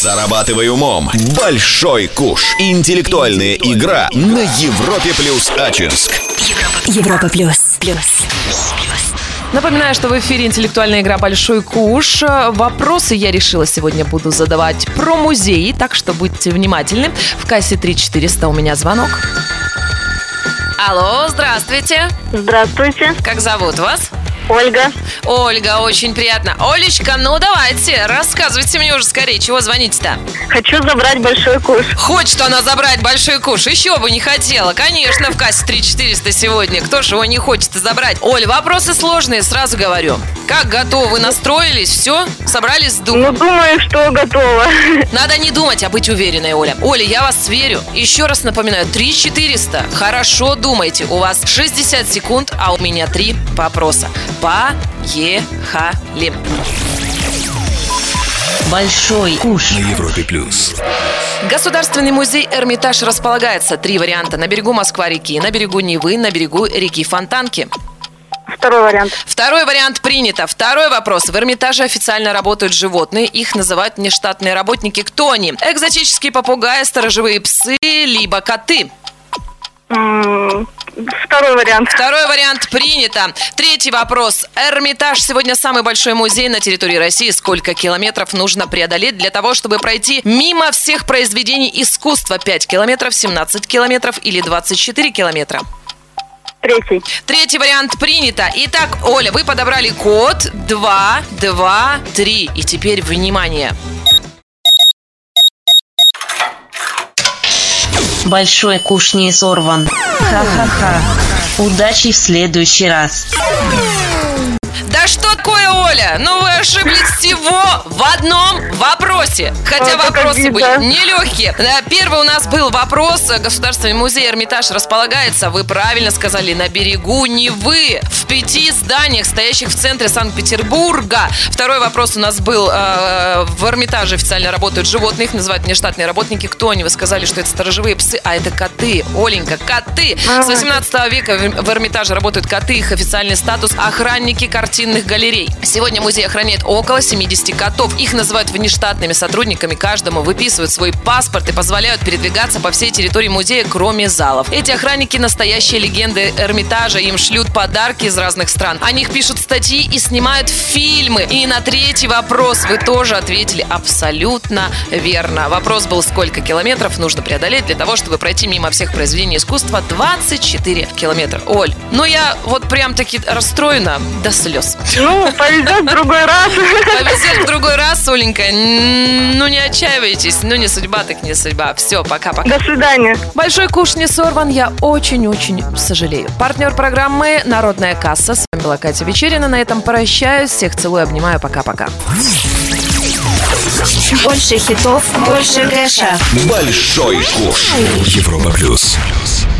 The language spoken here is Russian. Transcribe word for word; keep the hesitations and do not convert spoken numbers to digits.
Зарабатывай умом. Большой куш. Интеллектуальная игра на Европе плюс Ачинск. Европа плюс. Плюс. Напоминаю, что в эфире интеллектуальная игра «Большой куш». Вопросы я решила сегодня буду задавать про музеи, так что будьте внимательны. В кассе три четыреста у меня звонок. Алло, здравствуйте. Здравствуйте. Как зовут вас? Ольга. Ольга, очень приятно. Олечка, ну давайте, рассказывайте мне уже скорее, чего звоните-то? Хочу забрать большой куш. Хочет она забрать большой куш, еще бы не хотела. Конечно, в кассе три четыреста сегодня. Кто ж его не хочет забрать? Оль, вопросы сложные, сразу говорю. Как готовы? Настроились? Все? Собрались с духом? Ну, думаю, что готова. Надо не думать, а быть уверенной, Оля. Оля, я вас верю. Еще раз напоминаю, три четыреста. Хорошо думайте. У вас шестьдесят секунд, а у меня три вопроса. Поехали. Большой куш. На Европе плюс. Государственный музей Эрмитаж располагается. Три варианта. На берегу Москва-реки, на берегу Невы, на берегу реки Фонтанки. Второй вариант. Второй вариант принято. Второй вопрос. В Эрмитаже официально работают животные. Их называют внештатные работники. Кто они? Экзотические попугаи, сторожевые псы, либо коты. Второй вариант. Второй вариант принято. Третий вопрос. Эрмитаж сегодня самый большой музей на территории России. Сколько километров нужно преодолеть для того, чтобы пройти мимо всех произведений искусства? пять километров, семнадцать километров или двадцать четыре километра? Третий. Третий вариант принято. Итак, Оля, вы подобрали код два, два, три. И теперь внимание. Большой куш не сорван. Ха-ха-ха. Удачи в следующий раз. Да что такое, Оля? Ну вы ошиблись всего в одном вопросе. Хотя Ой, вопросы были обидно. нелегкие. Первый у нас был вопрос. Государственный музей Эрмитаж располагается, вы правильно сказали, на берегу Невы. В пяти зданиях, стоящих в центре Санкт-Петербурга. Второй вопрос у нас был. Э, в Эрмитаже официально работают животные. Их называют внештатные работники. Кто они? Вы сказали, что это сторожевые псы, а это коты. Оленька, коты. С восемнадцатого века в Эрмитаже работают коты. Их официальный статус — охранники картинных галерей. Сегодня музей охраняет около семидесяти котов. Их называют внештатными сотрудниками. Каждому выписывают свой паспорт и позволяют передвигаться по всей территории музея, кроме залов. Эти охранники — настоящие легенды Эрмитажа. Им шлют подарки из разных стран. О них пишут статьи и снимают фильмы. И на третий вопрос вы тоже ответили абсолютно верно. Вопрос был: сколько километров нужно преодолеть для того, чтобы пройти мимо всех произведений искусства? двадцать четыре километра. Оль, ну я вот прям-таки расстроена до слез. Ну, повезет в другой раз. Повезет в другой раз, Оленька. Ну, не отчаивайтесь. Ну, не судьба, так не судьба. Все, пока-пока. До свидания. Большой куш не сорван. Я очень-очень сожалею. Партнер программы «Народная касса». С вами была Катя Вечерина. На этом прощаюсь. Всех целую, обнимаю. Пока-пока. Больше хитов, больше кэша. Большой куш. Европа плюс.